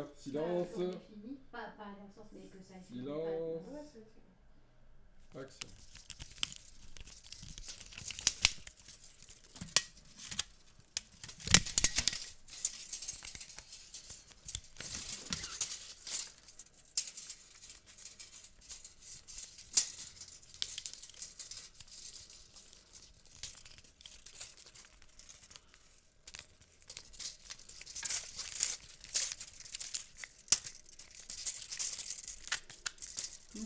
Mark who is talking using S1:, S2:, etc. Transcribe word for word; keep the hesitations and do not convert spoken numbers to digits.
S1: Super. Silence.
S2: Pas, fini. Pas, pas dans le sens mais que ça ait fini.
S1: Silence.
S2: Pas-
S1: Action.